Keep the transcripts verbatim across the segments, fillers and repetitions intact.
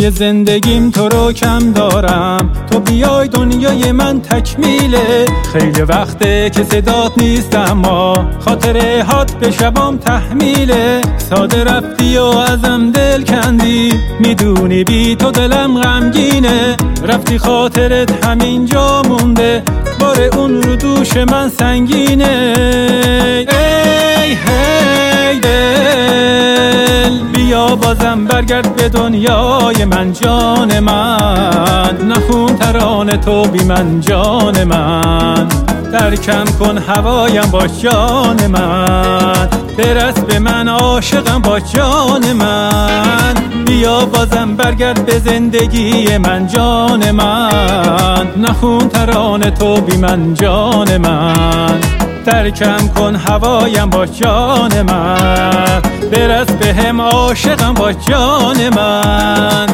توی زندگیم تو رو کم دارم، تو بیای دنیای من تکمیله. خیلی وقته که صدات نیست اما خاطره هات به شبام تحمیله. ساده رفتی و ازم دل کندی، میدونی بی تو دلم غمگینه. رفتی خاطرت همینجا مونده، بار اون رو دوش من سنگینه. ای هی دل بیا بازم برگرد به دنیای من جان من، نخون ترانه تو بی من جان من. ترکم کن هوایم باش جان من، برس به من عاشقم باش جان من. بیا بازم برگرد به زندگی من جان من، نخون ترانه تو بی من جان من. ترکم کن هوایم باش جان من، برس به هم عاشقم باش جان من.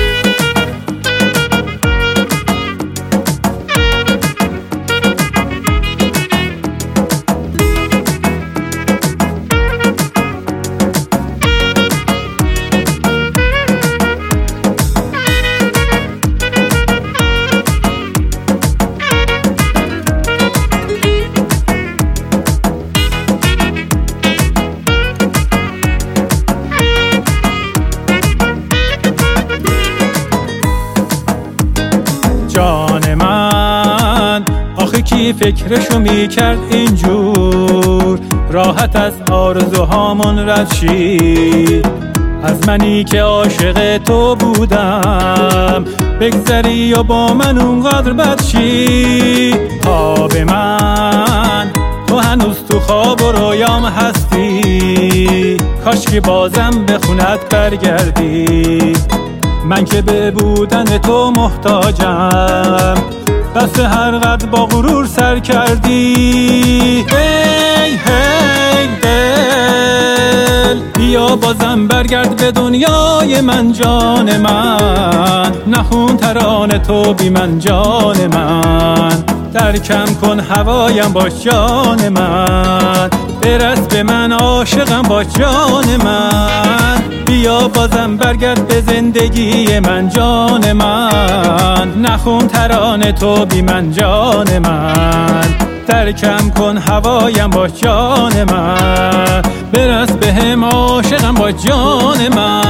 جان من آخه کی فکرشو میکرد اینجور، راحت از آرزوهامون رد شی. از منی که عاشق تو بودم بگذری و با من اونقدر بد شی. خواب من تو هنوز تو خواب و رویام هستی، کاش که بازم به خونت برگردی. من که به بودن تو محتاجم، دست هر قد با غرور سر کردی. هی هی دل بیا بازم برگرد به دنیای من جان من، نخون ترانه تو بی من جان من. ترکم کن هوایم باش جان من، برس به من عاشقم باش جان من. بیا بازم برگرد به زندگی من جان من، نخون ترانه تو بی من جان من. ترکم کن هوایم باش جان من، برس به هم عاشقم باش جان من.